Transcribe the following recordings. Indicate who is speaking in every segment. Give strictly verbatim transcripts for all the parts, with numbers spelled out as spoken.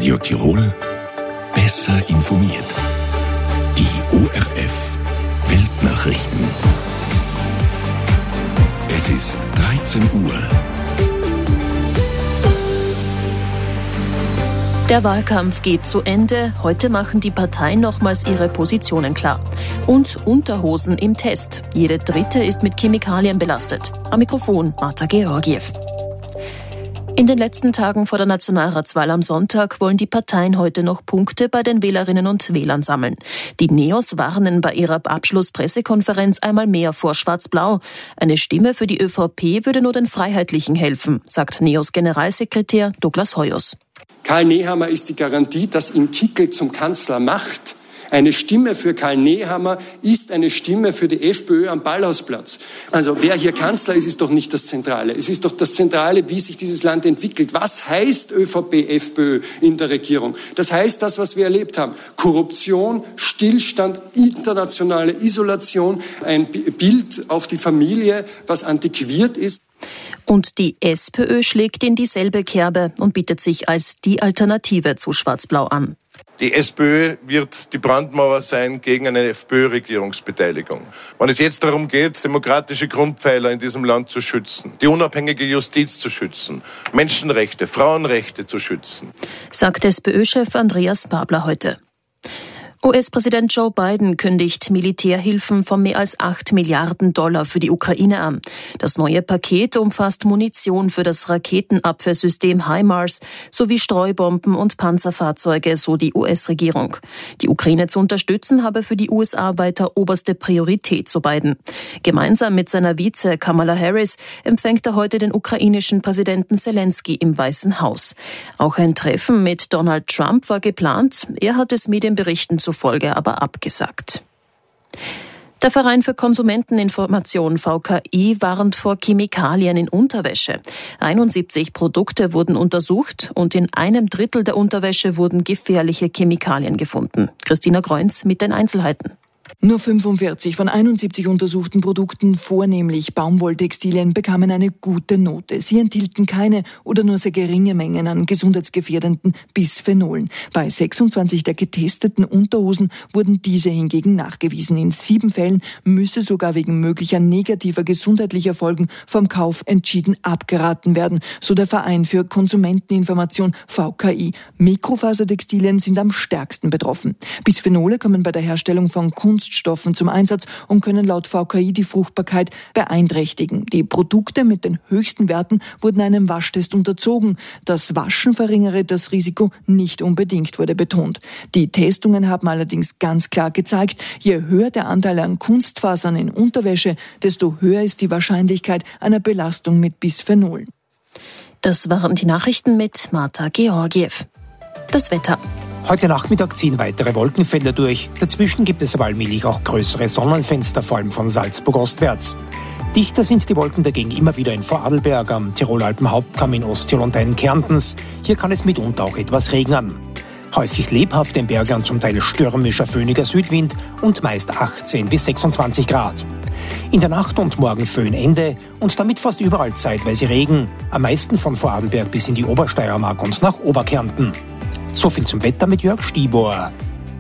Speaker 1: Radio Tirol besser informiert. Die O R F Weltnachrichten. Es ist dreizehn Uhr.
Speaker 2: Der Wahlkampf geht zu Ende. Heute machen die Parteien nochmals ihre Positionen klar. Und Unterhosen im Test. Jede dritte ist mit Chemikalien belastet. Am Mikrofon Marta Georgiev. In den letzten Tagen vor der Nationalratswahl am Sonntag wollen die Parteien heute noch Punkte bei den Wählerinnen und Wählern sammeln. Die Neos warnen bei ihrer Abschlusspressekonferenz einmal mehr vor Schwarz-Blau. Eine Stimme für die ÖVP würde nur den Freiheitlichen helfen, sagt Neos Generalsekretär Douglas Hoyos.
Speaker 3: Karl Nehammer ist die Garantie, dass ihn Kickl zum Kanzler macht. Eine Stimme für Karl Nehammer ist eine Stimme für die FPÖ am Ballhausplatz. Also wer hier Kanzler ist, ist doch nicht das Zentrale. Es ist doch das Zentrale, wie sich dieses Land entwickelt. Was heißt ÖVP, FPÖ in der Regierung? Das heißt das, was wir erlebt haben. Korruption, Stillstand, internationale Isolation, ein Bild auf die Familie, was antiquiert ist.
Speaker 2: Und die SPÖ schlägt in dieselbe Kerbe und bietet sich als die Alternative zu Schwarz-Blau an.
Speaker 4: Die SPÖ wird die Brandmauer sein gegen eine FPÖ-Regierungsbeteiligung. Wenn es jetzt darum geht, demokratische Grundpfeiler in diesem Land zu schützen, die unabhängige Justiz zu schützen, Menschenrechte, Frauenrechte zu schützen,
Speaker 2: sagt SPÖ-Chef Andreas Babler heute. U S-Präsident Joe Biden kündigt Militärhilfen von mehr als acht Milliarden Dollar für die Ukraine an. Das neue Paket umfasst Munition für das Raketenabwehrsystem HIMARS sowie Streubomben und Panzerfahrzeuge, so die U S-Regierung. Die Ukraine zu unterstützen habe für die U S A weiter oberste Priorität, so Biden. Gemeinsam mit seiner Vize Kamala Harris empfängt er heute den ukrainischen Präsidenten Zelensky im Weißen Haus. Auch ein Treffen mit Donald Trump war geplant. Er hat es Medienberichten zufolge aber abgesagt. Der Verein für Konsumenteninformation V K I warnt vor Chemikalien in Unterwäsche. einundsiebzig Produkte wurden untersucht und in einem Drittel der Unterwäsche wurden gefährliche Chemikalien gefunden. Christina Greunz mit den Einzelheiten.
Speaker 5: Nur fünfundvierzig von einundsiebzig untersuchten Produkten, vornehmlich Baumwolltextilien, bekamen eine gute Note. Sie enthielten keine oder nur sehr geringe Mengen an gesundheitsgefährdenden Bisphenolen. Bei sechsundzwanzig der getesteten Unterhosen wurden diese hingegen nachgewiesen. In sieben Fällen müsse sogar wegen möglicher negativer gesundheitlicher Folgen vom Kauf entschieden abgeraten werden, so der Verein für Konsumenteninformation V K I. Mikrofaserdextilien sind am stärksten betroffen. Bisphenole kommen bei der Herstellung von Kunststoffen zum Einsatz und können laut V K I die Fruchtbarkeit beeinträchtigen. Die Produkte mit den höchsten Werten wurden einem Waschtest unterzogen. Das Waschen verringere das Risiko nicht unbedingt, wurde betont. Die Testungen haben allerdings ganz klar gezeigt, je höher der Anteil an Kunstfasern in Unterwäsche, desto höher ist die Wahrscheinlichkeit einer Belastung mit Bisphenolen.
Speaker 2: Das waren die Nachrichten mit Marta Georgiev. Das Wetter.
Speaker 6: Heute Nachmittag ziehen weitere Wolkenfelder durch. Dazwischen gibt es aber allmählich auch größere Sonnenfenster, vor allem von Salzburg ostwärts. Dichter sind die Wolken dagegen immer wieder in Vorarlberg, am Tirol-Alpen-Hauptkamm in Osttirol und Teilen Kärntens. Hier kann es mitunter auch etwas regnen. Häufig lebhaft im Berge und zum Teil stürmischer, föhniger Südwind und meist achtzehn bis sechsundzwanzig Grad. In der Nacht und morgen Föhnende und damit fast überall zeitweise Regen. Am meisten von Vorarlberg bis in die Obersteiermark und nach Oberkärnten. So viel zum Wetter mit Jörg Stibor.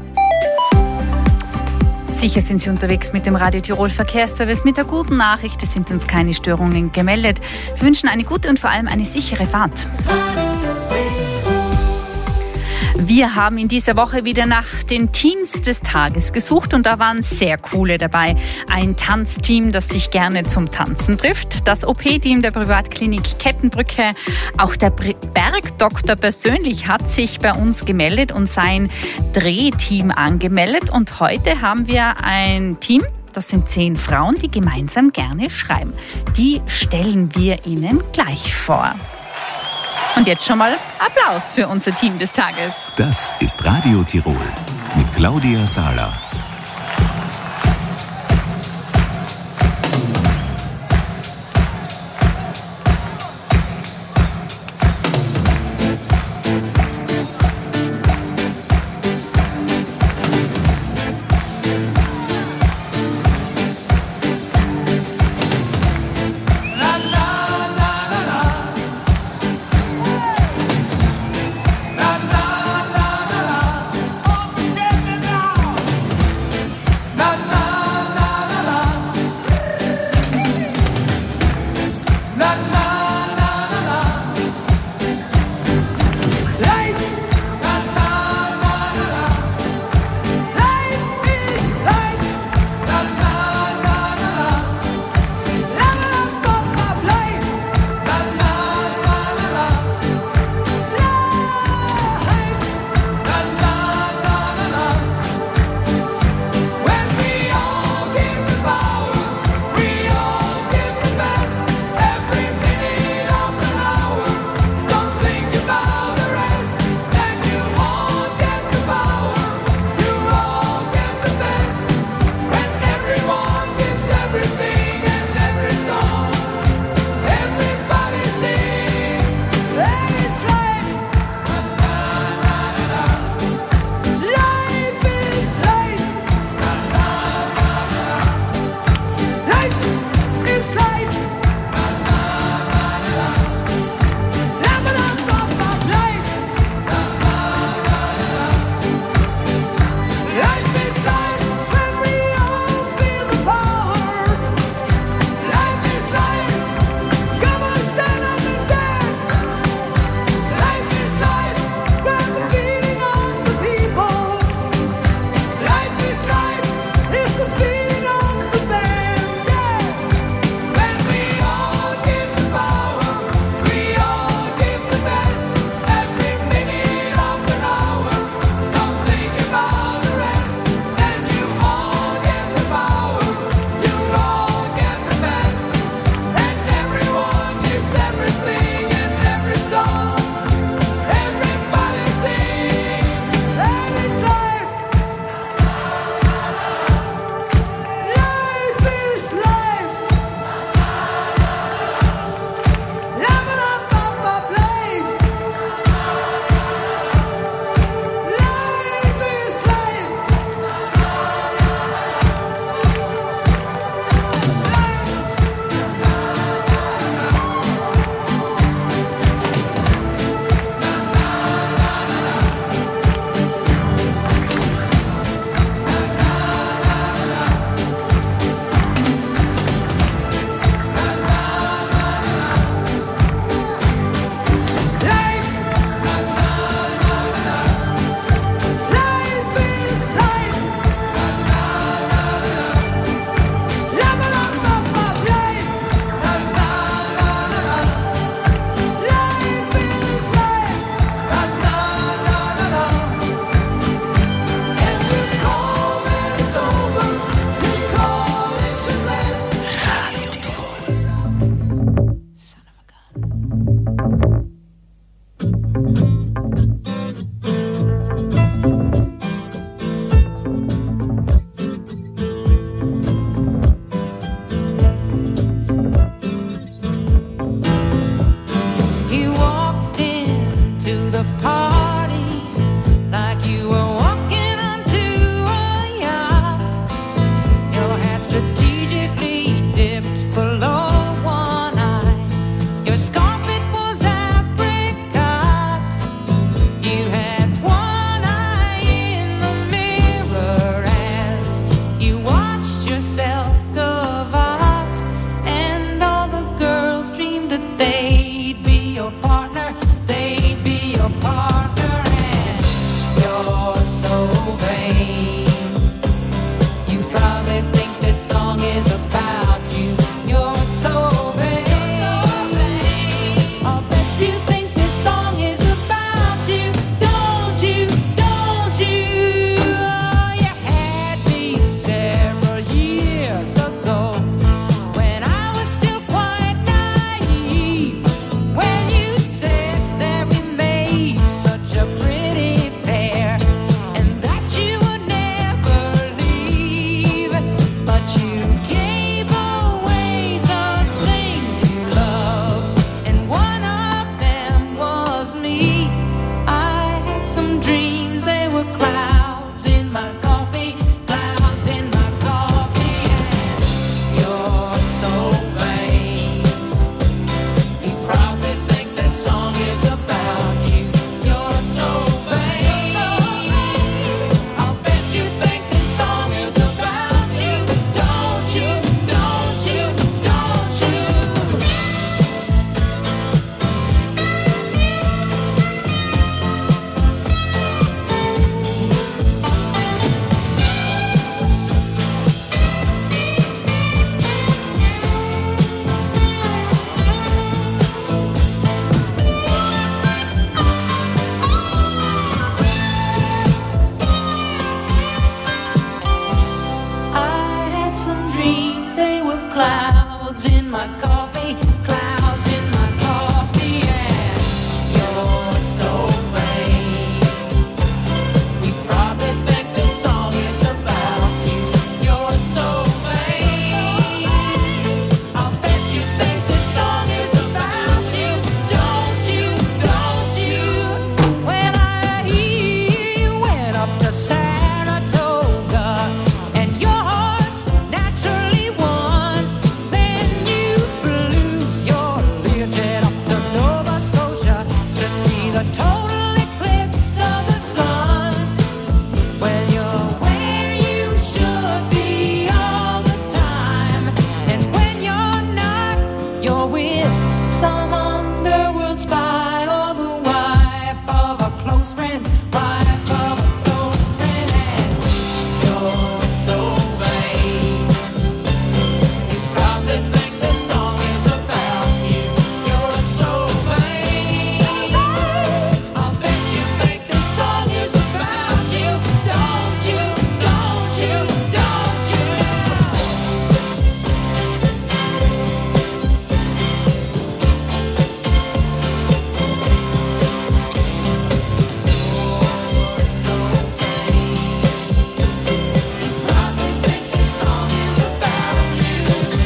Speaker 7: Sicher sind Sie unterwegs mit dem Radio Tirol Verkehrsservice mit der guten Nachricht, es sind uns keine Störungen gemeldet. Wir wünschen eine gute und vor allem eine sichere Fahrt. Wir haben in dieser Woche wieder nach den Teams des Tages gesucht und da waren sehr coole dabei. Ein Tanzteam, das sich gerne zum Tanzen trifft, das O P-Team der Privatklinik Kettenbrücke, auch der Bergdoktor persönlich hat sich bei uns gemeldet und sein Drehteam angemeldet und heute haben wir ein Team, das sind zehn Frauen, die gemeinsam gerne schreiben. Die stellen wir Ihnen gleich vor. Und jetzt schon mal Applaus für unser Team des Tages.
Speaker 1: Das ist Radio Tirol mit Claudia Sahler.
Speaker 8: La la strategically dipped below one eye. Your scarf, it was apricot. You had one eye in the mirror as you watched yourself go out, and all the girls dreamed that they'd be your partner, they'd be your partner, and you're so vain. You probably think this song is about you. You're so vain. You're so vain. I'll bet you think this song is about you. Don't you? Don't you? Oh, you had me several years ago when I was still quite naive. When you said that we made such a pretty pair and that you would never leave, but you gave away the things you loved, and one of them was me. I had some dreams, they were clouds in my coffee, clouds in my coffee, and you're so vain. You probably think this song is about you. You're so vain. I'll bet you think this song is about you. Don't you? Don't you? Don't you? I had some dreams, they were clouds in my coffee, clouds in my coffee, and you're so vain. You probably think this song is about you. You're so vain. I'll bet you think this song is about you. Don't you? Don't you? When I hear you went up to Saratoga and your horse naturally won, then you flew your Learjet up to Nova Scotia to see the total eclipse of the sun. Well, you're where you should be all the time, and when you're not, you're with some underworld spy or the wife of a close friend, wife of a close friend, and you're so vain. You probably think this song is about you. You're so vain. I'll bet you think this song is about you. Don't you? Don't you? Don't you? You're so vain. You probably think this song is about you.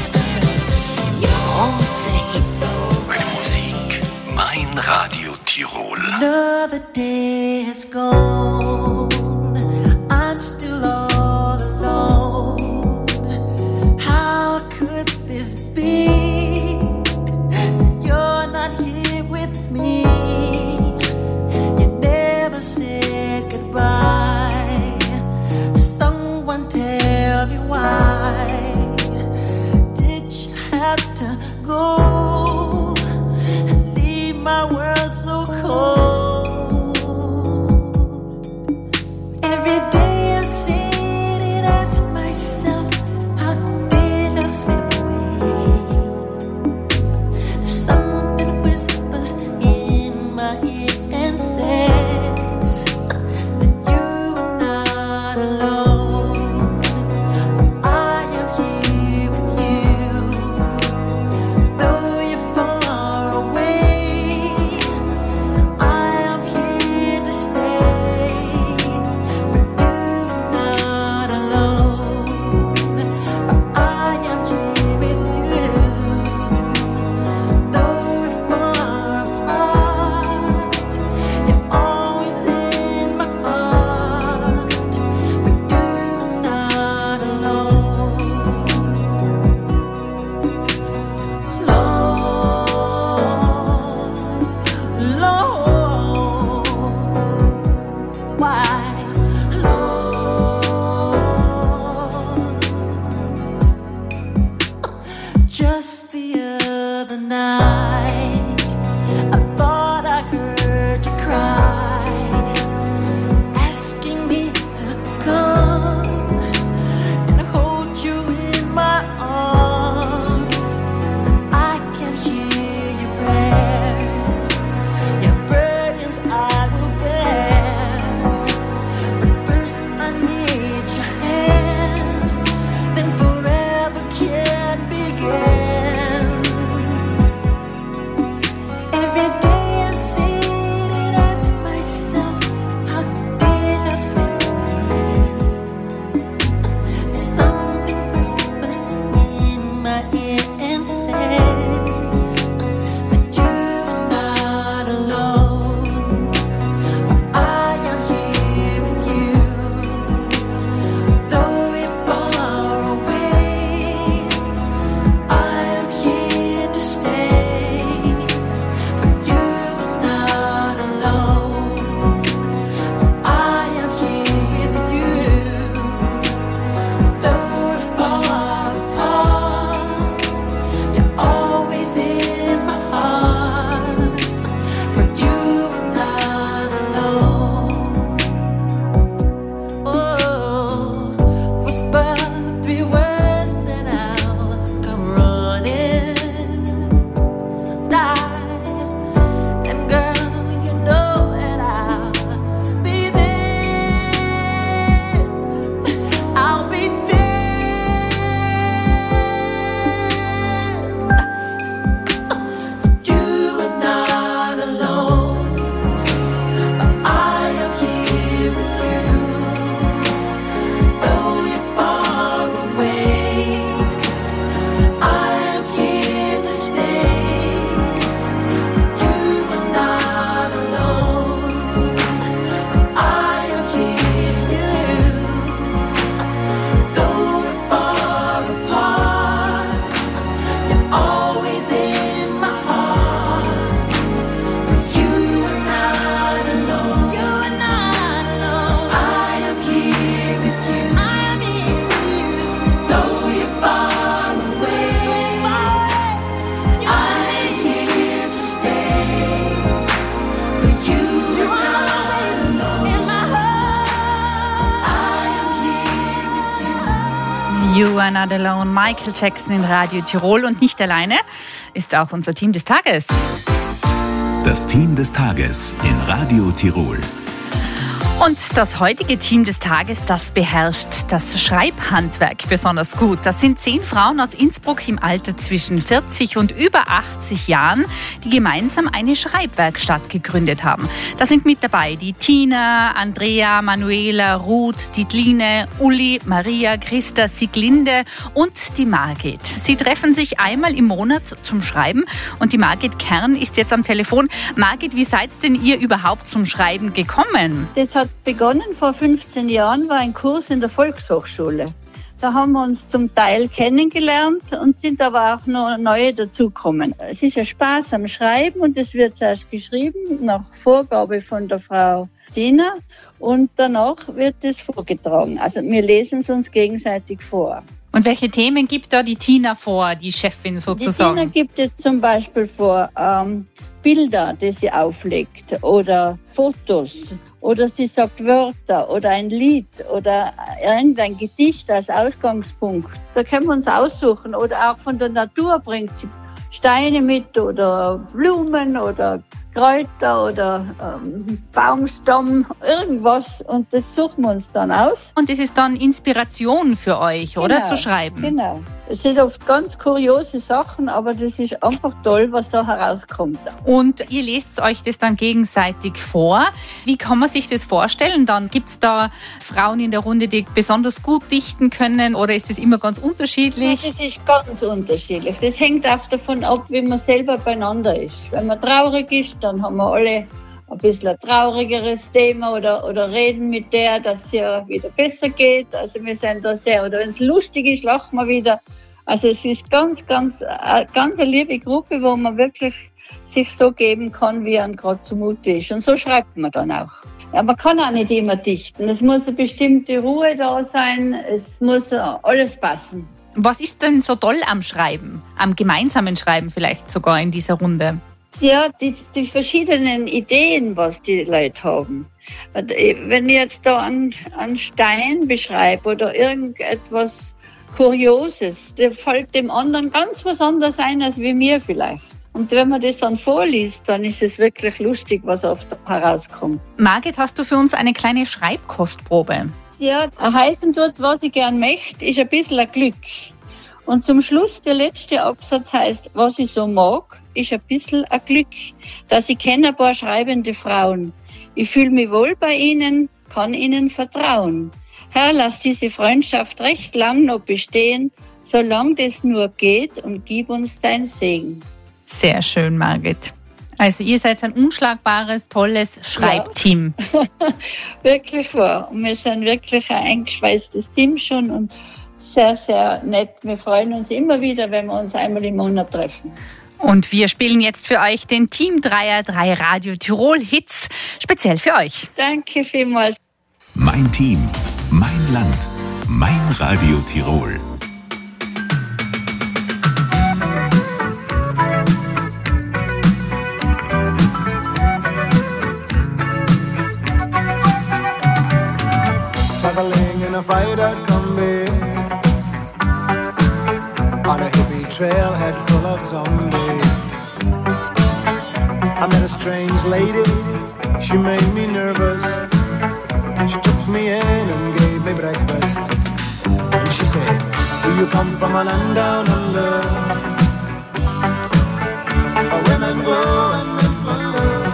Speaker 1: Meine Musik, mein Radio Tirol.
Speaker 8: Another day has gone. I'm still all alone. How could this be? You're not here with me. You never said goodbye. Someone tell me why. Did you have to go and leave my world so cold? just the other night, I thought I heard you cry, asking me to come and hold you in my arms. I can hear your prayers, your burdens I will bear. But first I need your hand, then forever can begin. Every day I sit and ask myself, how did I sleep? Something whispers in my ear and says that you're not alone. I am here with you, though you're far away. I am here to stay, but you're not alone. I am here with you, though we're far apart. You're always in my heart, but you're not alone. Oh, whisper three words and I'll come running. Die, and girl, you know that I'll be there. I'll be there. You are not alone. I am here with you, though you're far away. I am here to stay. You are not alone. I am here with you, though we're far apart. You're always in my heart. But you are not alone. You are not alone. I am here with you. I am here with you, though you're far away. I am here to stay. But you are not alone. In my heart, I am here with you.
Speaker 7: You are not alone. Michael Jackson in Radio Tirol und nicht alleine ist auch unser Team des Tages.
Speaker 1: Das Team des Tages in Radio Tirol.
Speaker 7: Und das heutige Team des Tages, das beherrscht das Schreibhandwerk besonders gut. Das sind zehn Frauen aus Innsbruck im Alter zwischen vierzig und über achtzig Jahren, die gemeinsam eine Schreibwerkstatt gegründet haben. Da sind mit dabei die Tina, Andrea, Manuela, Ruth, Dietline, Uli, Maria, Christa, Sieglinde und die Margit. Sie treffen sich einmal im Monat zum Schreiben und die Margit Kern ist jetzt am Telefon. Margit, wie seid denn ihr überhaupt zum Schreiben gekommen?
Speaker 9: Das hat begonnen vor fünfzehn Jahren, war ein Kurs in der Volkshochschule. Da haben wir uns zum Teil kennengelernt und sind aber auch noch neue dazugekommen. Es ist ein Spaß am Schreiben und es wird zuerst geschrieben nach Vorgabe von der Frau Tina und danach wird es vorgetragen. Also wir lesen es uns gegenseitig vor.
Speaker 7: Und welche Themen gibt da die Tina vor, die Chefin sozusagen?
Speaker 9: Die Tina gibt jetzt zum Beispiel vor ähm, Bilder, die sie auflegt oder Fotos. Oder sie sagt Wörter oder ein Lied oder irgendein Gedicht als Ausgangspunkt. Da können wir uns aussuchen. Oder auch von der Natur bringt sie Steine mit oder Blumen oder Kräuter oder ähm, Baumstamm, irgendwas. Und das suchen wir uns dann aus.
Speaker 7: Und das ist dann Inspiration für euch, oder?
Speaker 9: Genau,
Speaker 7: zu schreiben.
Speaker 9: Genau. Es sind oft ganz kuriose Sachen, aber das ist einfach toll, was da herauskommt.
Speaker 7: Und ihr lest euch das dann gegenseitig vor. Wie kann man sich das vorstellen? Dann gibt es da Frauen in der Runde, die besonders gut dichten können, oder ist das immer ganz unterschiedlich?
Speaker 9: Ja, das ist ganz unterschiedlich. Das hängt auch davon ab, wie man selber beieinander ist. Wenn man traurig ist, dann haben wir alle ein bisschen ein traurigeres Thema oder, oder reden mit der, dass es ja wieder besser geht. Also wir sind da sehr, oder wenn es lustig ist, lachen wir wieder. Also es ist ganz, ganz, eine ganz eine liebe Gruppe, wo man wirklich sich so geben kann, wie einem gerade zumute ist. Und so schreibt man dann auch. Ja, man kann auch nicht immer dichten. Es muss eine bestimmte Ruhe da sein, es muss alles passen.
Speaker 7: Was ist denn so toll am Schreiben, am gemeinsamen Schreiben vielleicht sogar in dieser Runde?
Speaker 9: Ja, die, die verschiedenen Ideen, was die Leute haben. Wenn ich jetzt da einen, einen Stein beschreibe oder irgendetwas Kurioses, der fällt dem anderen ganz was anderes ein als wie mir vielleicht. Und wenn man das dann vorliest, dann ist es wirklich lustig, was oft herauskommt.
Speaker 7: Margit, hast du für uns eine kleine Schreibkostprobe?
Speaker 9: Ja, heißen tut's, was ich gern möchte, ist ein bisschen ein Glück. Und zum Schluss, der letzte Absatz heißt, was ich so mag, ist ein bisschen ein Glück. Dass ich kenne ein paar schreibende Frauen. Ich fühle mich wohl bei ihnen, kann ihnen vertrauen. Herr, lass diese Freundschaft recht lang noch bestehen, solange das nur geht, und gib uns dein Segen.
Speaker 7: Sehr schön, Margit. Also ihr seid ein unschlagbares, tolles Schreibteam.
Speaker 9: Ja. Wirklich wahr. Und wir sind wirklich ein eingeschweißtes Team schon und sehr, sehr nett. Wir freuen uns immer wieder, wenn wir uns einmal im Monat treffen.
Speaker 7: Und wir spielen jetzt für euch den Team Dreier drei Radio Tirol Hits, speziell für euch.
Speaker 9: Danke vielmals.
Speaker 1: Mein Team, mein Land, mein Radio Tirol.
Speaker 10: Traveling in a freighter combi on a hippie trailhead full of zombies. I met a strange lady, she made me nervous. She took me in and gave me breakfast. And she said, do you come from a land down under? Where women go and men wonder.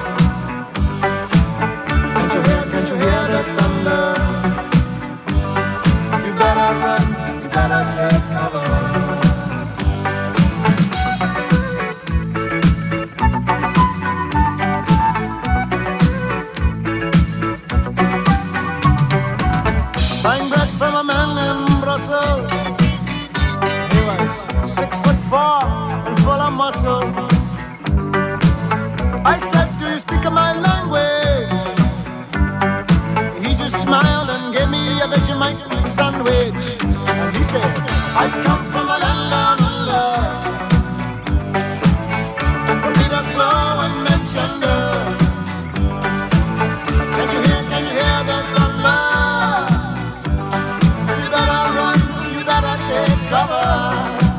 Speaker 10: Can't you hear, can't you hear the thunder? You better run, you better take cover. Six foot four and full of muscle. I said, do you speak my language? He just smiled and gave me a Vegemite sandwich. And he said, I come from a land down under, from Peter's Flow and Menchunder. Can't you hear, can't you hear the thunder? You better run, you better take cover.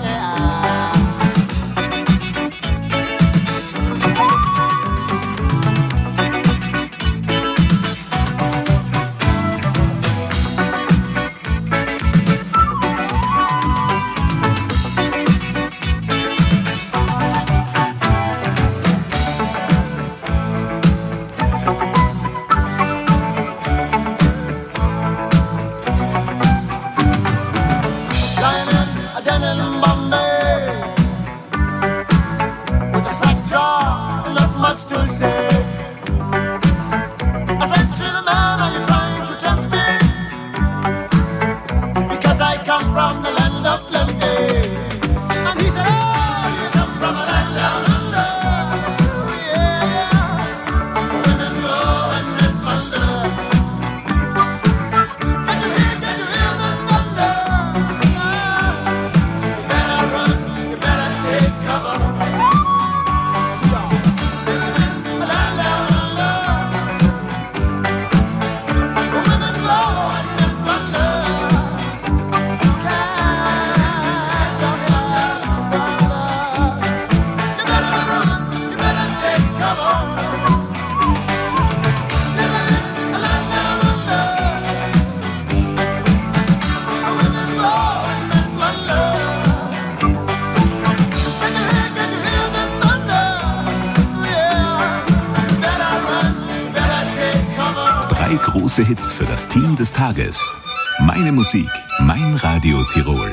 Speaker 1: Große Hits für das Team des Tages. Meine Musik, mein Radio Tirol.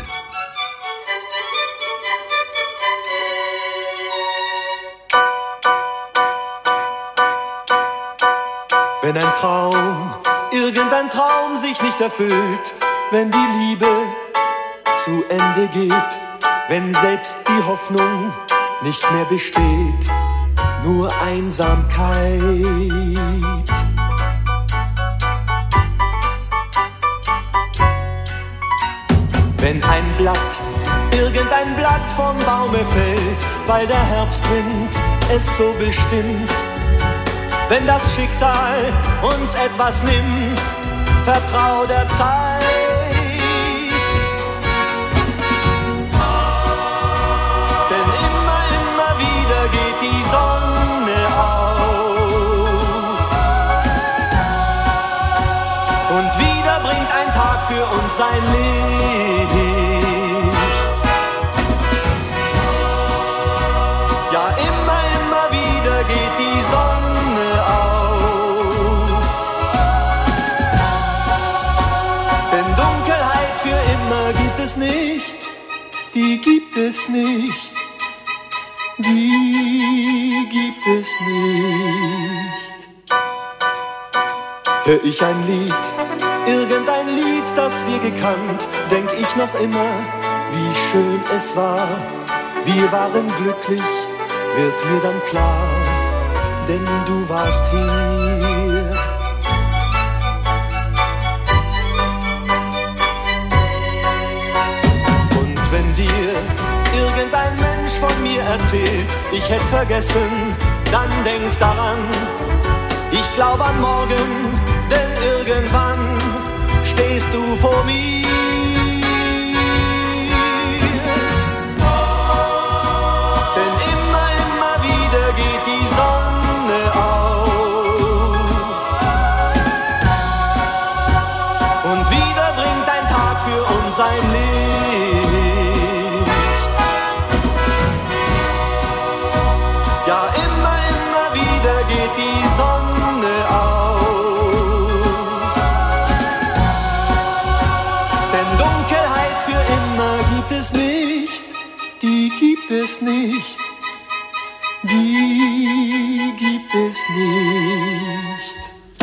Speaker 10: Wenn ein Traum, irgendein Traum sich nicht erfüllt, wenn die Liebe zu Ende geht, wenn selbst die Hoffnung nicht mehr besteht, nur Einsamkeit. Wenn ein Blatt irgendein Blatt vom Baume fällt, weil der Herbstwind es so bestimmt. Wenn das Schicksal uns etwas nimmt, vertrau der Zeit. Denn immer, immer wieder geht die Sonne auf. Und wieder bringt ein Tag für uns sein Licht. Ja, immer, immer wieder geht die Sonne auf. Denn Dunkelheit für immer gibt es nicht, die gibt es nicht, die gibt es nicht. Hör ich ein Lied, irgendein Lied, das wir gekannt, denk ich noch immer, wie schön es war. Wir waren glücklich, wird mir dann klar, denn du warst hier. Und wenn dir irgendein Mensch von mir erzählt, ich hätte vergessen, dann denk daran, ich glaub an morgen, denn irgendwann stehst du vor mir. Denn immer, immer wieder geht die Sonne auf. Und wieder bringt ein Tag für uns sein Licht. Ja, immer, immer wieder geht die Sonne auf. Denn Dunkelheit für immer gibt es nicht, die gibt es nicht, die gibt es nicht.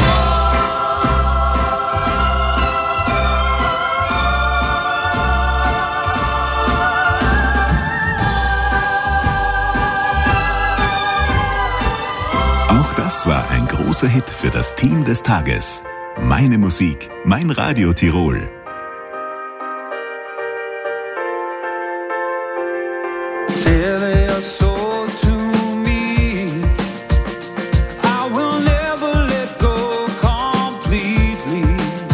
Speaker 1: Auch das war ein großer Hit für das Team des Tages. Meine Musik, mein Radio Tirol.
Speaker 11: Till they are sold to me, I will never let go completely.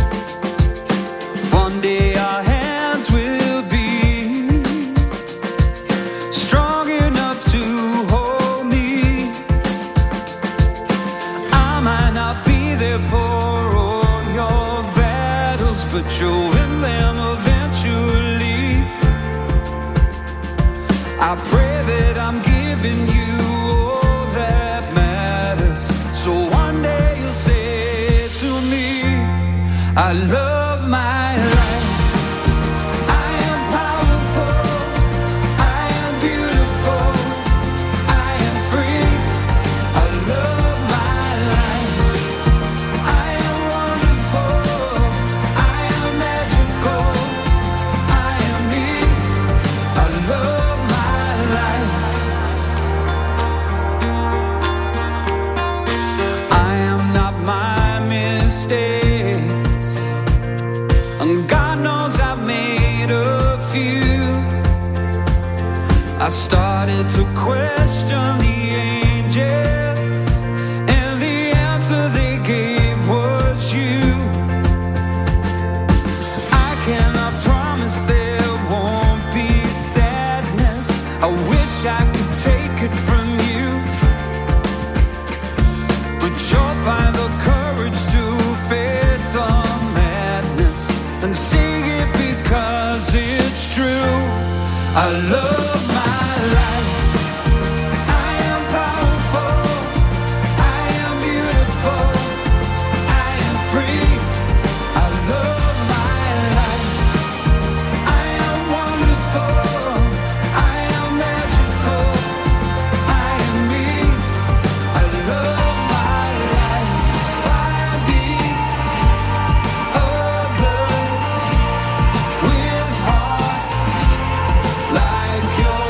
Speaker 11: One day our hands will be strong enough to hold me. I might not be there for all your battles, but you'll win them eventually. I pray that I'm giving you all that matters, so one day you'll say to me, I love my life. I am powerful, I am beautiful, I am free. I love my life. I am wonderful, I am magical, I am me. I love my life. I am not my mistakes, and God knows I've made a few. I started to question the angels, and the answer they gave was you. I cannot promise there won't be sadness. I wish I could take it from you, but you'll find the courage to face the madness and sing it because it's true. I love my life. I am powerful, I am beautiful, I am free. I love my life. I am wonderful, I am magical, I am me. I love my life. Fire deep, others with hearts like yours.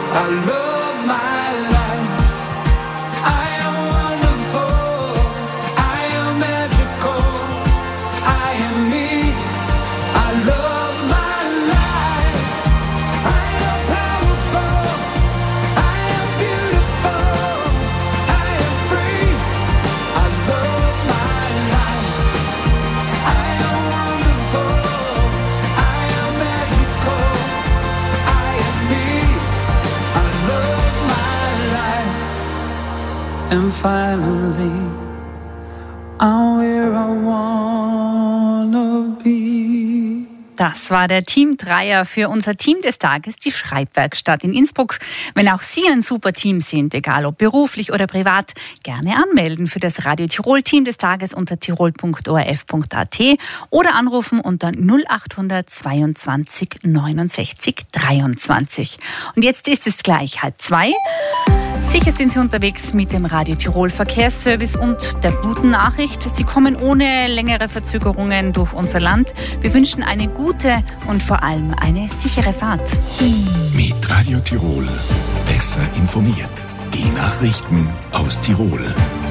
Speaker 11: I love my life. I am wonderful. I am magical. I am me. I love my life. I am powerful. I am beautiful. I am free. I love my life. I am wonderful. I am magical. I am me. I love my life. And finally, I'm where I wanna be.
Speaker 7: Das war der Team-Dreier für unser Team des Tages, die Schreibwerkstatt in Innsbruck. Wenn auch Sie ein super Team sind, egal ob beruflich oder privat, gerne anmelden für das Radio Tirol Team des Tages unter tirol punkt o r f punkt a t oder anrufen unter null acht hundert zweiundzwanzig neunundsechzig dreiundzwanzig. Und jetzt ist es gleich halb zwei. Sicher sind Sie unterwegs mit dem Radio Tirol Verkehrsservice und der guten Nachricht, Sie kommen ohne längere Verzögerungen durch unser Land. Wir wünschen eine gute und vor allem eine sichere Fahrt.
Speaker 1: Mit Radio Tirol besser informiert. Die Nachrichten aus Tirol.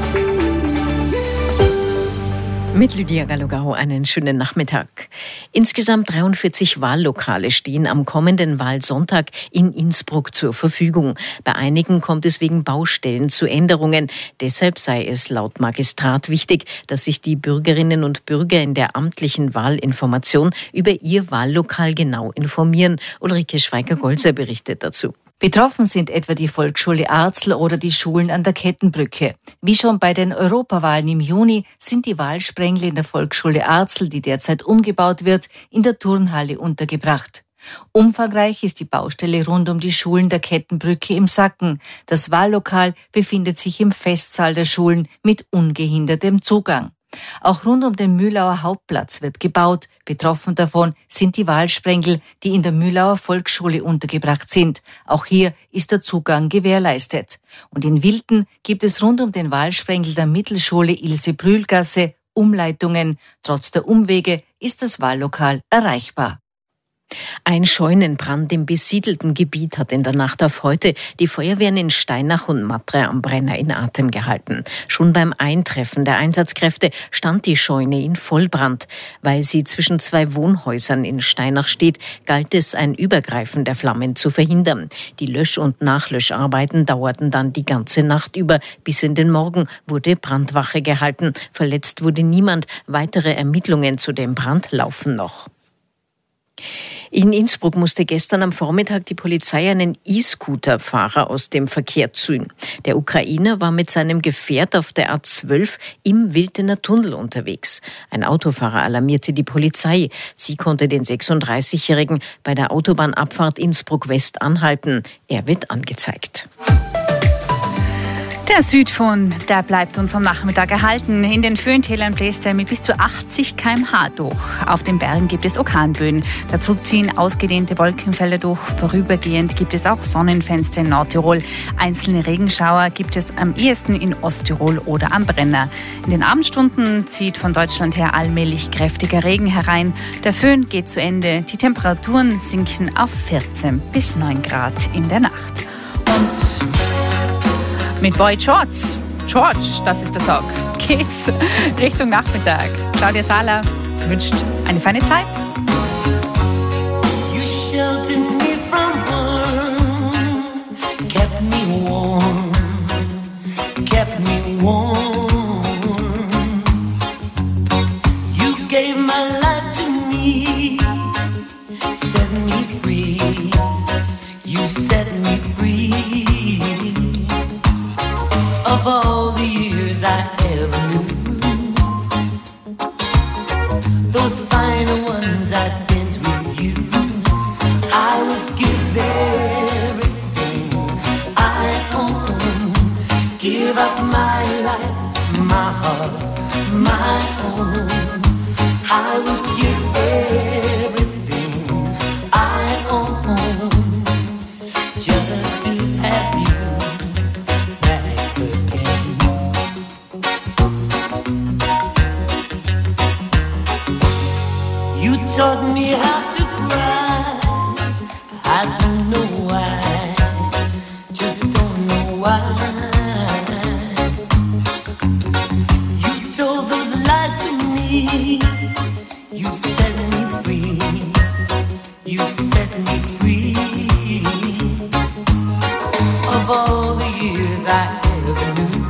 Speaker 12: Mit Lydia Gallogau einen schönen Nachmittag. Insgesamt dreiundvierzig Wahllokale stehen am kommenden Wahlsonntag in Innsbruck zur Verfügung. Bei einigen kommt es wegen Baustellen zu Änderungen. Deshalb sei es laut Magistrat wichtig, dass sich die Bürgerinnen und Bürger in der amtlichen Wahlinformation über ihr Wahllokal genau informieren. Ulrike Schweiger-Golzer berichtet dazu.
Speaker 13: Betroffen sind etwa die Volksschule Arzl oder die Schulen an der Kettenbrücke. Wie schon bei den Europawahlen im Juni sind die Wahlsprengel in der Volksschule Arzl, die derzeit umgebaut wird, in der Turnhalle untergebracht. Umfangreich ist die Baustelle rund um die Schulen der Kettenbrücke im Sacken. Das Wahllokal befindet sich im Festsaal der Schulen mit ungehindertem Zugang. Auch rund um den Mühlauer Hauptplatz wird gebaut. Betroffen davon sind die Wahlsprengel, die in der Mühlauer Volksschule untergebracht sind. Auch hier ist der Zugang gewährleistet. Und in Wilten gibt es rund um den Wahlsprengel der Mittelschule Ilse-Brühl-Gasse Umleitungen. Trotz der Umwege ist das Wahllokal erreichbar.
Speaker 12: Ein Scheunenbrand im besiedelten Gebiet hat in der Nacht auf heute die Feuerwehren in Steinach und Matre am Brenner in Atem gehalten. Schon beim Eintreffen der Einsatzkräfte stand die Scheune in Vollbrand. Weil sie zwischen zwei Wohnhäusern in Steinach steht, galt es, ein Übergreifen der Flammen zu verhindern. Die Lösch- und Nachlöscharbeiten dauerten dann die ganze Nacht über. Bis in den Morgen wurde Brandwache gehalten. Verletzt wurde niemand. Weitere Ermittlungen zu dem Brand laufen noch. In Innsbruck musste gestern am Vormittag die Polizei einen E-Scooter-Fahrer aus dem Verkehr ziehen. Der Ukrainer war mit seinem Gefährt auf der A zwölf im Wiltener Tunnel unterwegs. Ein Autofahrer alarmierte die Polizei. Sie konnte den sechsunddreißigjährigen bei der Autobahnabfahrt Innsbruck-West anhalten. Er wird angezeigt.
Speaker 7: Der Südfond, der bleibt uns am Nachmittag erhalten. In den Föhntälern bläst er mit bis zu achtzig Kilometer pro Stunde durch. Auf den Bergen gibt es Orkanböen. Dazu ziehen ausgedehnte Wolkenfelder durch. Vorübergehend gibt es auch Sonnenfenster in Nordtirol. Einzelne Regenschauer gibt es am ehesten in Osttirol oder am Brenner. In den Abendstunden zieht von Deutschland her allmählich kräftiger Regen herein. Der Föhn geht zu Ende. Die Temperaturen sinken auf vierzehn bis neun Grad in der Nacht. Und mit Boy George, George, das ist der Song, geht's Richtung Nachmittag. Claudia Sala wünscht eine feine Zeit.
Speaker 14: You sheltered me from harm, kept me warm, kept me warm. You gave my life to me, set me free, you set me free. Of all the years I ever knew, those final ones I spent with you, I would give everything I own, give up my life, my heart, my own. I would give everything I own just to have you. Taught me how to cry, I don't know why. you set me free of all the years I ever knew.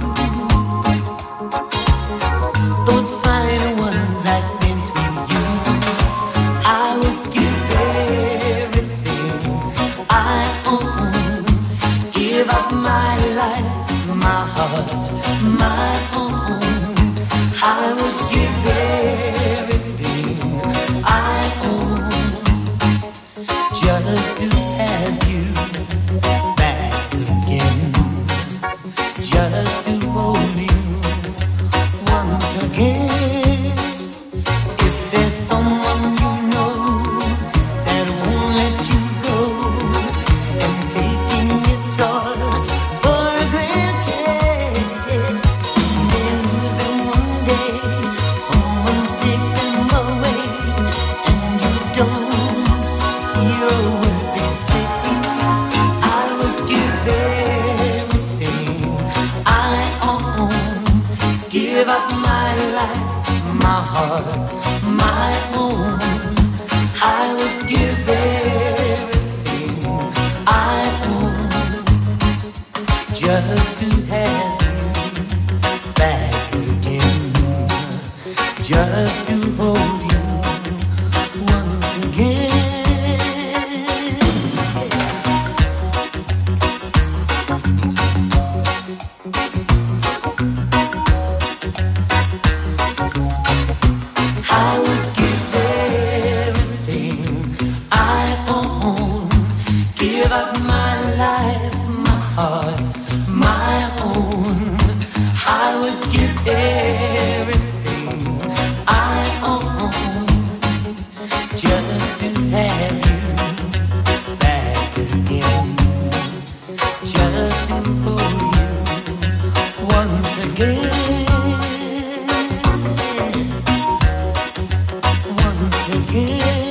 Speaker 14: Those fine ones I spent with you, I would give everything I own, give up my life, my heart, my own. I would give everything I own just to have you back again, just to hold you once again. If there's someone you know that won't let you go and taking it all for granted, they lose them one day, someone take them away, and you don't hear a word they say. I would give everything I own, give up my life, my heart, my own. I would give everything I own just to have you back again, just to hold you once again. I would give everything I own, give up my life, my heart, my own. I would give everything I own just to have you back again, just to hold you once again. Once again.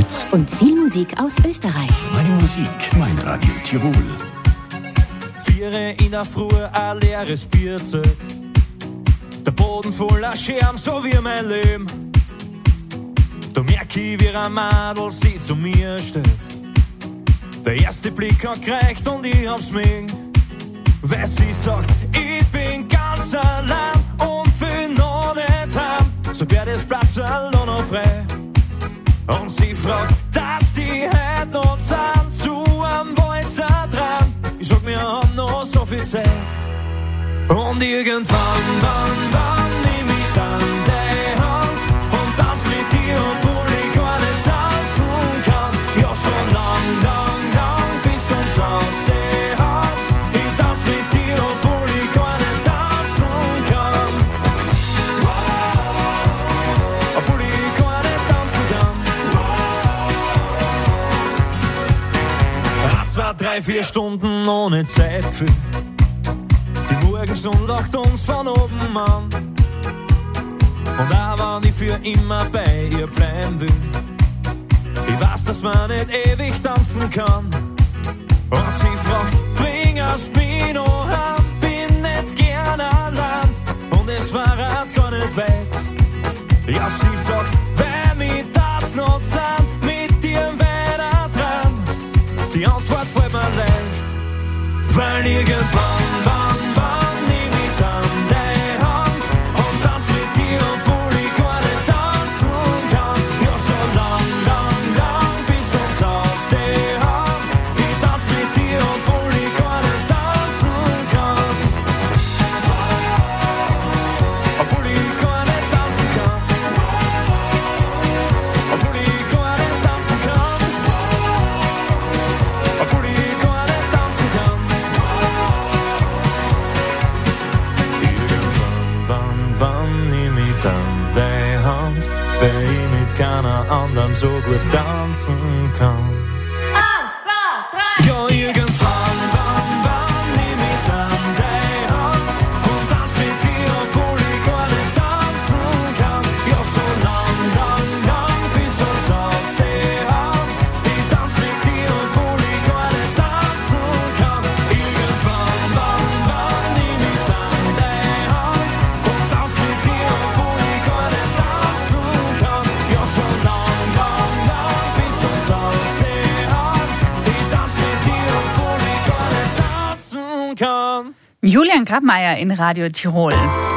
Speaker 15: Schweiz.
Speaker 16: Und viel Musik aus Österreich.
Speaker 15: Meine Musik, mein Radio Tirol.
Speaker 17: Viere in der Früh, ein leeres Bierzelt. Der Boden voller Scherben, so wie mein Leben. Da merk ich, wie ein Madel sie zu mir steht. Der erste Blick hat gereicht und ich hab's mögen. Weil sie sagt, ich bin ganz allein und will noch nicht heim. So wird das Platz allein noch frei. Und sie fragt, dass die heute noch sind zu einem Walzer dran. Ich sag, wir haben noch so viel Zeit. Und irgendwann, wann, wann nehm ich dann die Hand und tanz mit dir, obwohl ich gar nicht tanzen kann. Ja, so lang, lang, lang bis uns aussehen. Ich tanz mit dir, obwohl ich gar nicht tanzen kann. Obwohl ich gar nicht tanzen kann. Eins, zwei, drei, vier Stunden ohne Zeitgefühl. Die Morgensonne lacht uns von oben an. Und auch wenn ich für immer bei ihr bleiben will, ich weiß, dass man nicht ewig tanzen kann. Und sie fragt, bring erst mich noch heim, bin nicht gern allein. Und es war halt gar nicht weit. Ja, sie sagt, wenn mich das noch sein, mit dir weiter dran. Die Antwort fällt mir leicht, weil irgendwann, wann, wann nehm ich dann die Hand und tanz mit dir, obwohl ich gar nicht tanzen kann. Ja, so lang, lang, lang bis uns aussehen. Ich tanz mit dir, obwohl ich gar nicht tanzen kann. Obwohl ich gar nicht tanzen kann. Obwohl ich gar nicht tanzen kann. Obwohl ich gar nicht tanzen kann. Wann, wann nehm ich dann die Hand, weil ich mit keiner anderen so gut tanzen kann. Eins, zwei, drei. Ja, irgendwann, wann, wann nehm ich dann die Hand und tanz mit dir, obwohl ich gar nicht tanzen kann. Ja, so lang, lang, lang bis uns aussehen. Ich tanz mit dir, obwohl ich gar nicht tanzen kann. Irgendwann, wann, wann nehm ich dann die Hand und tanz mit dir, obwohl ich gar nicht tanzen kann. Ja, so lang, lang, lang bis uns aussehen. Ich tanz mit dir, obwohl ich gar nicht tanzen kann.
Speaker 7: Julian Grabmeier in Radio Tirol.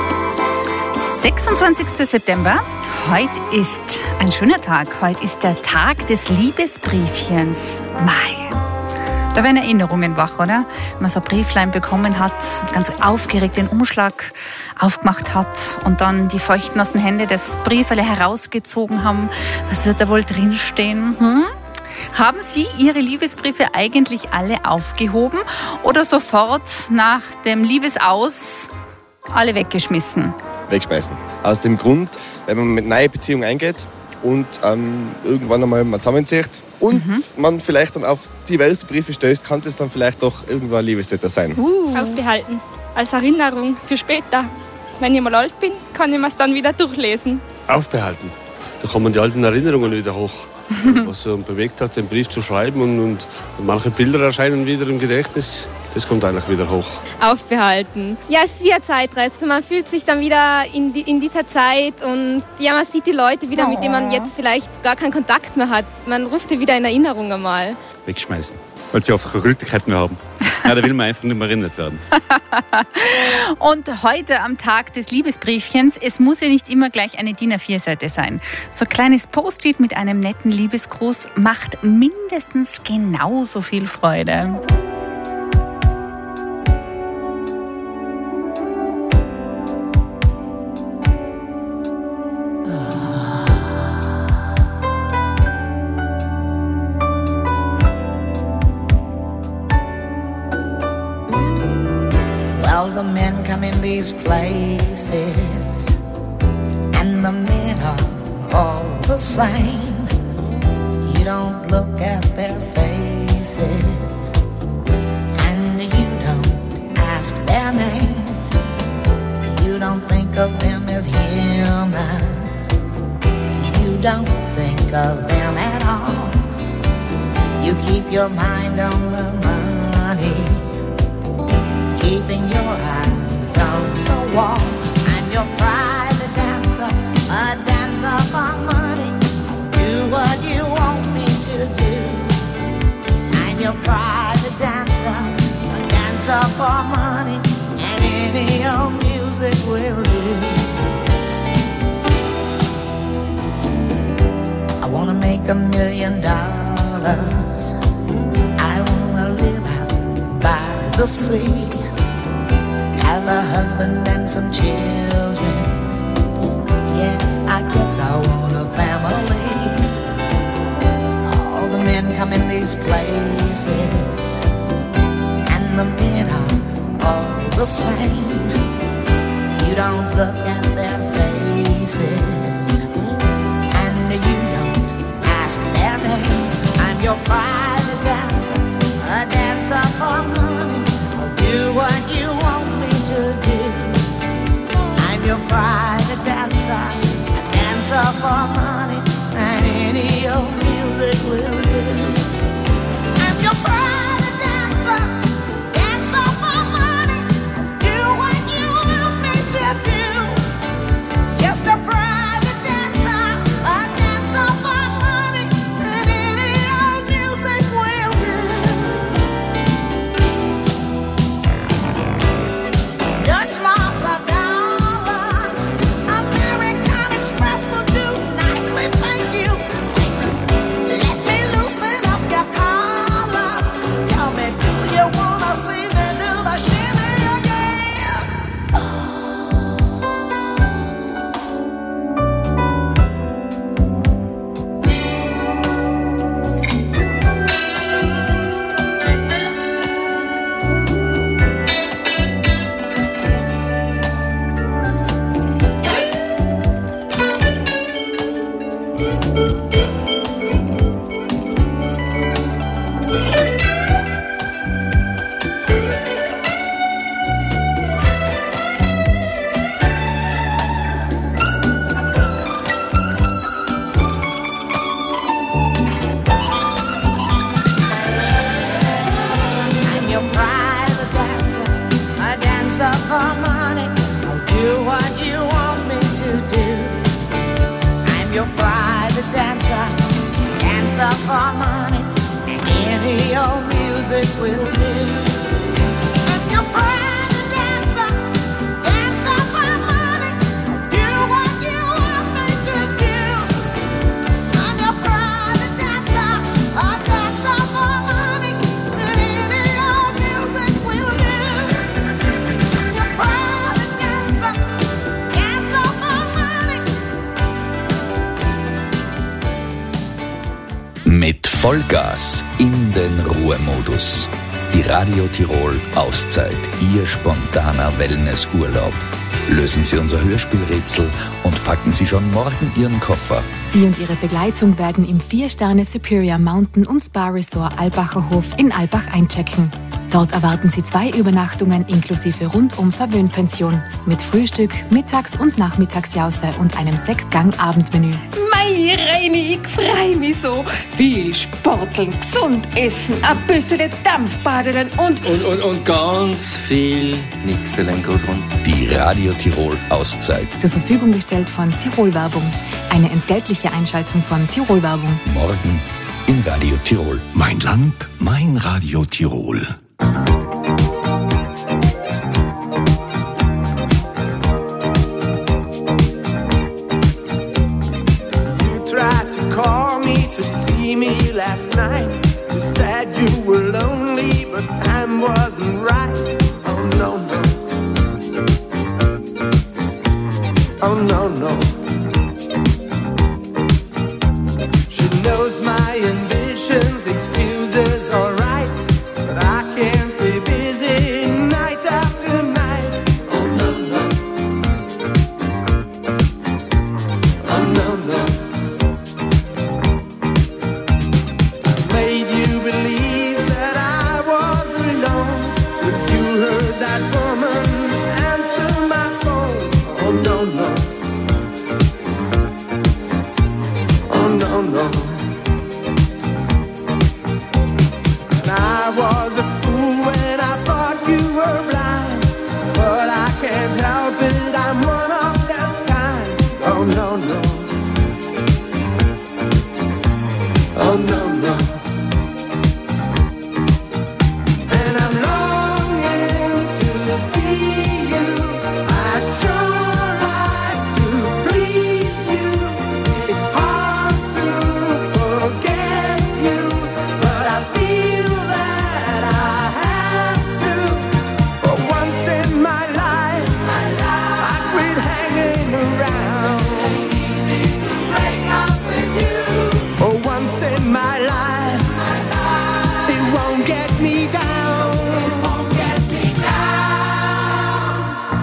Speaker 7: sechsundzwanzigster September. Heute ist ein schöner Tag. Heute ist der Tag des Liebesbriefchens. Mai. Da werden Erinnerungen wach, oder? Wenn man so ein Brieflein bekommen hat, ganz aufgeregt den Umschlag aufgemacht hat und dann die feuchtnassen Hände das Brieferle herausgezogen haben. Was wird da wohl drinstehen? Hm? Haben Sie Ihre Liebesbriefe eigentlich alle aufgehoben oder sofort nach dem Liebesaus alle weggeschmissen?
Speaker 18: Wegschmeißen. Aus dem Grund, wenn man mit einer neuen Beziehung eingeht und ähm, irgendwann einmal mal zusammenzieht und mhm. man vielleicht dann auf diverse Briefe stößt, kann das dann vielleicht doch irgendwann ein Liebestöter sein.
Speaker 19: Uh. Aufbehalten. Als Erinnerung für später. Wenn ich mal alt bin, kann ich mir es dann wieder durchlesen.
Speaker 20: Aufbehalten. Da kommen die alten Erinnerungen wieder hoch. Was so bewegt hat, den Brief zu schreiben und, und manche Bilder erscheinen wieder im Gedächtnis. Das kommt eigentlich wieder hoch.
Speaker 19: Aufbehalten. Ja, es ist wie eine Zeitreise. Man fühlt sich dann wieder in, die, in dieser Zeit und ja, man sieht die Leute wieder, oh. mit denen man jetzt vielleicht gar keinen Kontakt mehr hat. Man ruft die wieder in Erinnerung einmal.
Speaker 21: Wegschmeißen, weil sie oft keine Gültigkeit mehr haben. Ja, da will man einfach nicht mehr erinnert werden.
Speaker 7: Und heute am Tag des Liebesbriefchens, es muss ja nicht immer gleich eine D I N A vier Seite sein. So ein kleines Post-it mit einem netten Liebesgruß macht mindestens genauso viel Freude.
Speaker 22: Well, the men come in these places, and the men are all the same. You don't look at their faces, and you don't ask their names. You don't think of them as human. You don't think of them at all. your mind on the money, keeping your eyes on the wall. I'm your private dancer, a dancer for money. Do what you want me to do. I'm your private dancer, a dancer for money, and any old music will do. I wanna make a million dollars. I wanna live out by the sea, have a husband and some children. Yeah, I guess I want a family. All the men come in these places, and the men are all the same. You don't look at their faces, and you don't ask their name. I'm your private dancer, a dancer for money. I'll do what you want me to do. I'm your private dancer, a dancer for money, and any old music will do. I'm your private dancer, dancer for money. Do what you want me to do. Just a private dancer, a dancer for money, and any old music will do. Dutch marks are dollars, American Express will do nicely, thank you. Let me loosen up your collar. Tell me, do you wanna see me do the shimmy again? I'm your private dancer, a dancer for money. I'll do what you want me to do. I'm your private dancer, dancer for money, and any old music will do. I'm your private dancer, dancer for money. I'll do what you want me to do. I'm your private dancer, a dancer for money, and any old music will do. I'm your private dancer, dancer for money.
Speaker 3: Mit Vollgas in den Ruhemodus. Die Radio Tirol Auszeit, Ihr spontaner Wellnessurlaub. Lösen Sie unser Hörspielrätsel und packen Sie schon morgen Ihren Koffer.
Speaker 4: Sie und Ihre Begleitung werden im vier Sterne Superior Mountain und Spa Resort Albacher Hof in Albach einchecken. Dort erwarten Sie zwei Übernachtungen inklusive Rundum-Verwöhnpension mit Frühstück, Mittags- und Nachmittagsjause und einem Sechsgang-Abendmenü.
Speaker 23: Mei, Reini, ich freu mich so. Viel Sporteln, gesund essen, ein bisschen Dampfbaden und...
Speaker 24: Und, und, und ganz viel Nixelen, Gudrun.
Speaker 3: Die Radio Tirol Auszeit.
Speaker 4: Zur Verfügung gestellt von Tirol Werbung. Eine entgeltliche Einschaltung von Tirol Werbung.
Speaker 3: Morgen in Radio Tirol.
Speaker 15: Mein Land, mein Radio Tirol.
Speaker 10: Call me to see me last night. You said you were lonely, but time wasn't right. Oh no, no. Oh no, no. She knows my ambitions, excuses, alright. But I can't be busy night after night. Oh no, no. Oh no, no. no. And I'm longing to see you. I'd sure like to please you. It's hard to forget you, but I feel that I have to. For once in my life, I quit hanging around. For once in my life, it won't get me down. It won't get me down.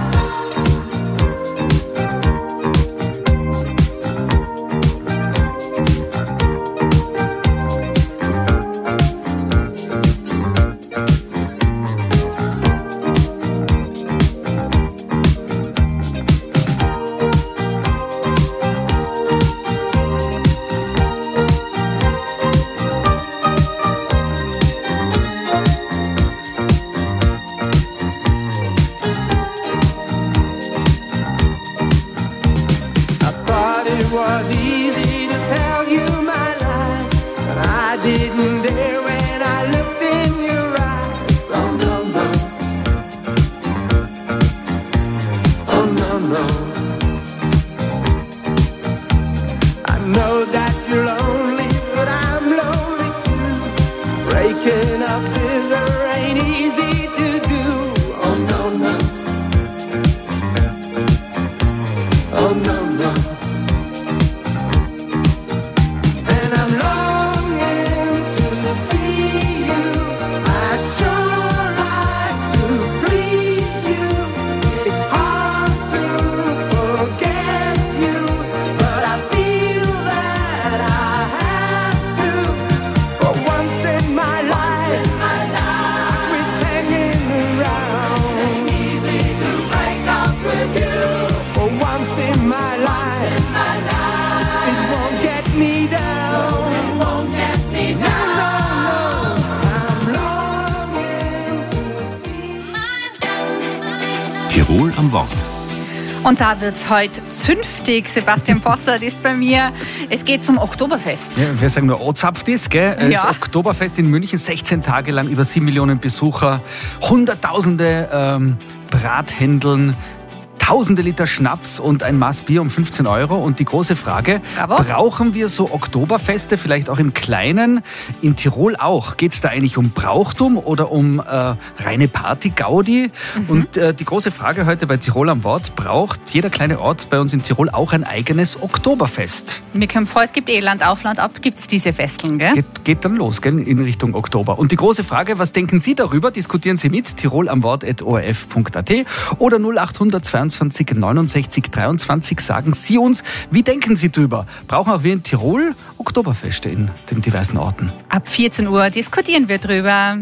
Speaker 10: I thought it was easy to tell you my lies, but I didn't dare when I looked in your eyes. Oh no, no. Oh no, no. I know that you're lonely, but I'm lonely too. Breaking up with her ain't easy to do. Oh no, no. Oh no, no. And I'm longing to see you. I'd sure like to please you. It's hard to forget you, but I feel that I have to. For once in my life, I quit hanging around. Ain't easy to break up with you. For once in my life, it won't get me down. It won't get me down. No, no, no. I'm longing to see.
Speaker 1: Tirol am Wort.
Speaker 7: Und da wird's heute zünftig. Sebastian Possert ist bei mir. Es geht zum Oktoberfest.
Speaker 2: Ja, wir sagen nur Ozapftis, gell?
Speaker 7: Ja.
Speaker 2: Das Oktoberfest in München, sechzehn Tage lang, über sieben Millionen Besucher, Hunderttausende ähm, Brathändeln, Tausende Liter Schnaps und ein Maß Bier um fünfzehn Euro. Und die große Frage,
Speaker 7: Bravo.
Speaker 2: brauchen wir so Oktoberfeste, vielleicht auch im Kleinen? In Tirol auch. Geht es da eigentlich um Brauchtum oder um äh, reine Party-Gaudi? Mhm. Und äh, die große Frage heute bei Tirol am Wort, braucht jeder kleine Ort bei uns in Tirol auch ein eigenes Oktoberfest?
Speaker 7: Mir kommt vor, es gibt eh Land auf, Land ab, gibt es diese Festeln, gell?
Speaker 2: Es geht, geht dann los, gell, in Richtung Oktober. Und die große Frage, was denken Sie darüber? Diskutieren Sie mit, tirol am Wort at o r f punkt a t oder null acht zweiundzwanzig neunundsechzig dreiundzwanzig. Sagen Sie uns, wie denken Sie drüber? Brauchen auch wir in Tirol Oktoberfeste in den diversen Orten?
Speaker 7: Ab vierzehn Uhr diskutieren wir drüber.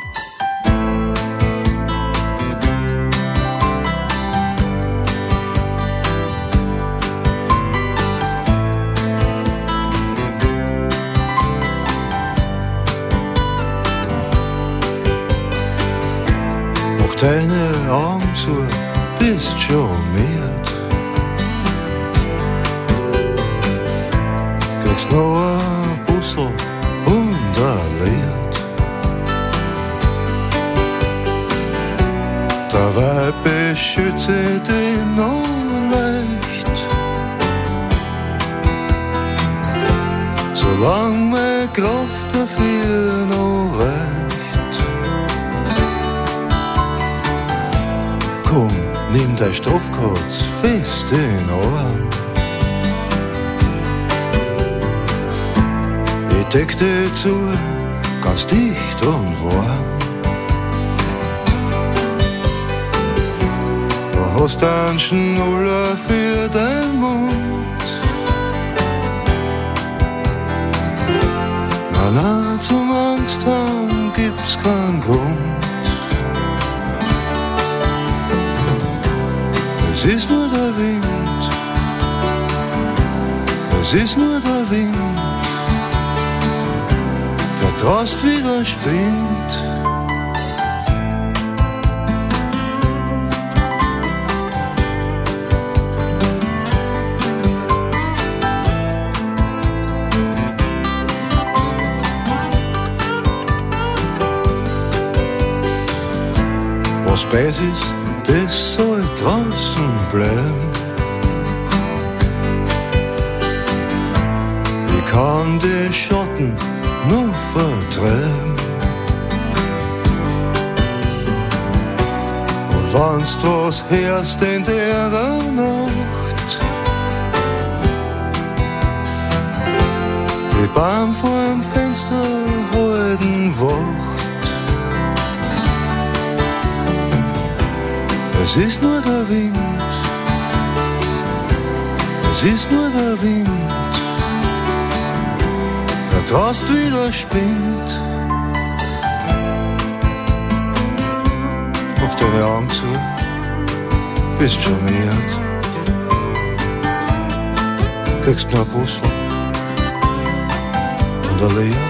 Speaker 10: Mach deine Augen zu, bist schon miert. Kriegst noch ein Bussel und ein Lied. Dabei beschütze dich noch leicht. Solange meine Kraft dafür noch reicht. Komm, nimm dein Stoffkotz fest in den Arm. Ich deck dich zu, ganz dicht und warm. Du hast einen Schnuller für deinen Mund. Na, na, zum Angst haben gibt's keinen Grund. Es ist nur der Wind, es ist nur der Wind, der draußen wieder spinnt.
Speaker 5: spes ist, das soll draußen bleiben. Ich kann die Schatten nur vertreiben. Und wenn's was hörst in der Nacht, die Baum vor dem Fenster halten Wacht. Es ist nur der Wind, es ist nur der Wind, der draußen wieder spinnt. Mach deine Augen zu, bist charmiert, kriegst nur ein Bussel und ein Lied.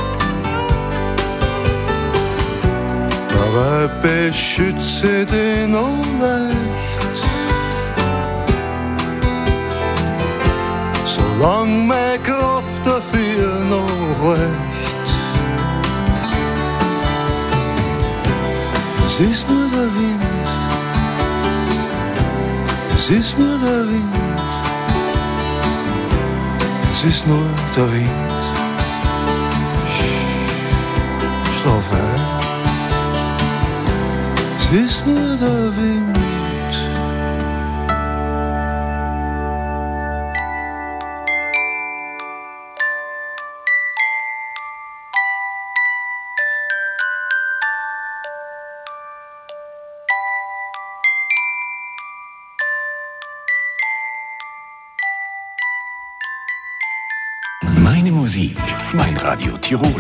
Speaker 5: Aber beschütze dich noch leicht, solang meine Kraft dafür noch reicht. Es ist nur der Wind, es ist nur der Wind, es ist nur der Wind. Sch- Schlaf ein. Es ist nur der Wind.
Speaker 1: Meine Musik, mein Radio Tirol.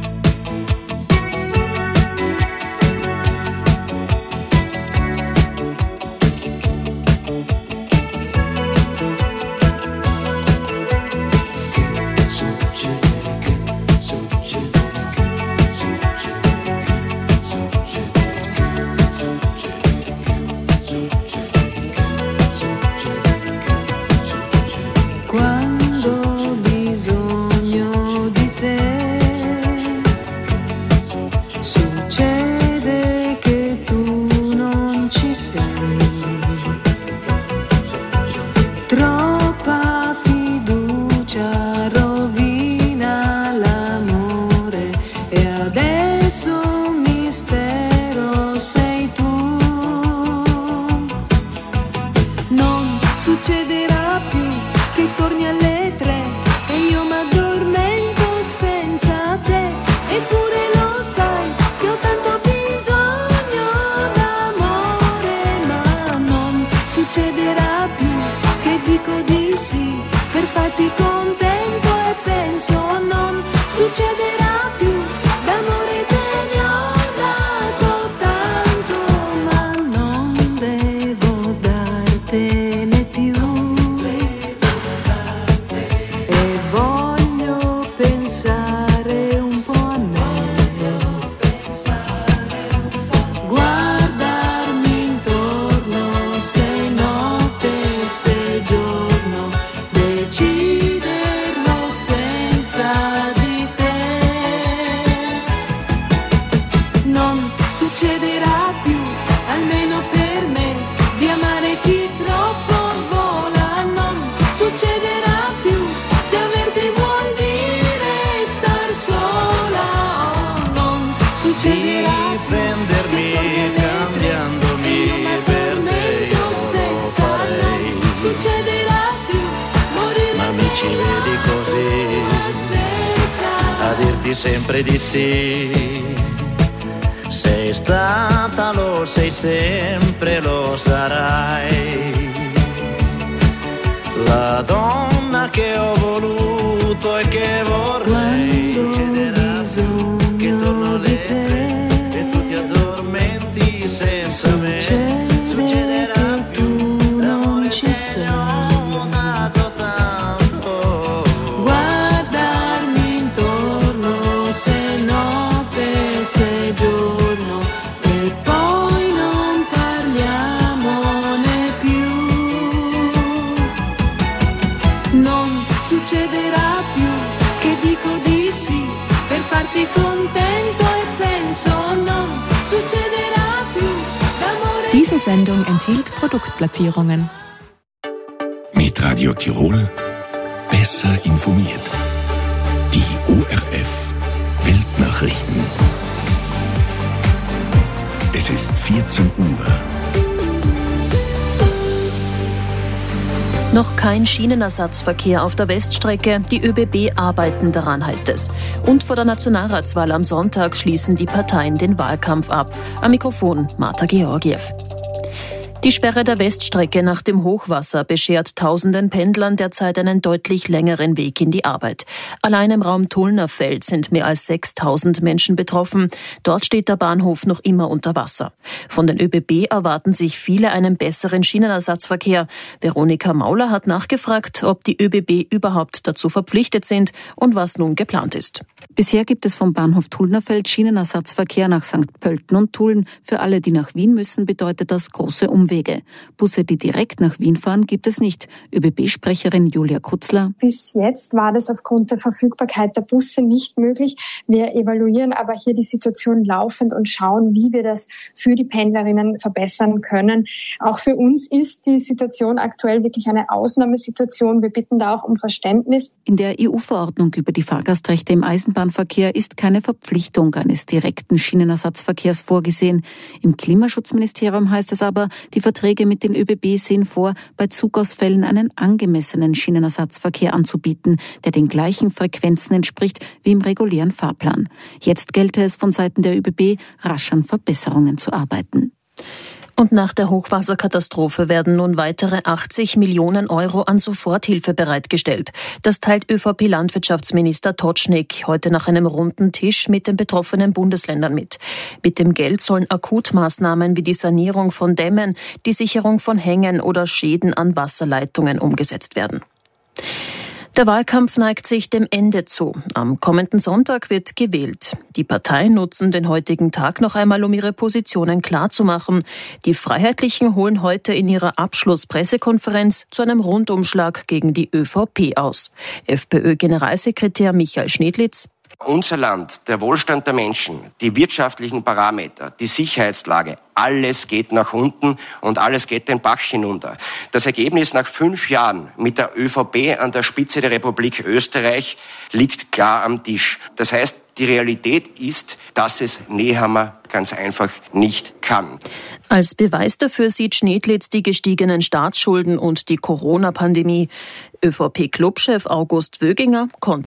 Speaker 6: Sempre di sì, sei stata, lo sei sempre, lo sarai, la donna che ho voluto e che vorrei. Succederà che torno alle tre e tu ti addormenti senza me. Succederà più l'amore che ne ho dato tanto.
Speaker 23: Guardarmi intorno, se notte, se giorno, e poi non parliamone più. Non succederà più che dico di sì per farti contento e penso non succederà più.
Speaker 4: Diese Sendung enthielt Produktplatzierungen.
Speaker 15: Mit Radio Tirol besser informiert. Die O R F Weltnachrichten. Es ist vierzehn Uhr.
Speaker 8: Noch kein Schienenersatzverkehr auf der Weststrecke. Die ÖBB arbeiten daran, heißt es. Und vor der Nationalratswahl am Sonntag schließen die Parteien den Wahlkampf ab. Am Mikrofon Marta Georgiev. Die Sperre der Weststrecke nach dem Hochwasser beschert tausenden Pendlern derzeit einen deutlich längeren Weg in die Arbeit. Allein im Raum Tullnerfeld sind mehr als sechstausend Menschen betroffen. Dort steht der Bahnhof noch immer unter Wasser. Von den ÖBB erwarten sich viele einen besseren Schienenersatzverkehr. Veronika Mauler hat nachgefragt, ob die ÖBB überhaupt dazu verpflichtet sind und was nun geplant ist.
Speaker 9: Bisher gibt es vom Bahnhof Tullnerfeld Schienenersatzverkehr nach Sankt Pölten und Tulln. Für alle, die nach Wien müssen, bedeutet das große Umwege. Busse, die direkt nach Wien fahren, gibt es nicht. ÖBB-Sprecherin Julia Kutzler.
Speaker 11: Bis jetzt war das aufgrund der Verfügbarkeit der Busse nicht möglich. Wir evaluieren aber hier die Situation laufend und schauen, wie wir das für die Pendlerinnen verbessern können. Auch für uns ist die Situation aktuell wirklich eine Ausnahmesituation. Wir bitten da auch um Verständnis.
Speaker 9: In der E U-Verordnung über die Fahrgastrechte im Eisenbahnverkehr ist keine Verpflichtung eines direkten Schienenersatzverkehrs vorgesehen. Im Klimaschutzministerium heißt es aber, die Verträge mit den ÖBB sehen vor, bei Zugausfällen einen angemessenen Schienenersatzverkehr anzubieten, der den gleichen Frequenzen entspricht wie im regulären Fahrplan. Jetzt gelte es von Seiten der ÖBB, rasch an Verbesserungen zu arbeiten.
Speaker 8: Und nach der Hochwasserkatastrophe werden nun weitere achtzig Millionen Euro an Soforthilfe bereitgestellt. Das teilt ÖVP-Landwirtschaftsminister Totschnig heute nach einem runden Tisch mit den betroffenen Bundesländern mit. Mit dem Geld sollen Akutmaßnahmen wie die Sanierung von Dämmen, die Sicherung von Hängen oder Schäden an Wasserleitungen umgesetzt werden. Der Wahlkampf neigt sich dem Ende zu. Am kommenden Sonntag wird gewählt. Die Parteien nutzen den heutigen Tag noch einmal, um ihre Positionen klarzumachen. Die Freiheitlichen holen heute in ihrer Abschlusspressekonferenz zu einem Rundumschlag gegen die ÖVP aus. FPÖ-Generalsekretär Michael Schnedlitz.
Speaker 13: Unser Land, der Wohlstand der Menschen, die wirtschaftlichen Parameter, die Sicherheitslage, alles geht nach unten und alles geht den Bach hinunter. Das Ergebnis nach fünf Jahren mit der ÖVP an der Spitze der Republik Österreich liegt klar am Tisch. Das heißt, die Realität ist, dass es Nehammer ganz einfach nicht kann.
Speaker 8: Als Beweis dafür sieht Schnedlitz die gestiegenen Staatsschulden und die Corona-Pandemie. ÖVP-Clubchef August Wöginger konnte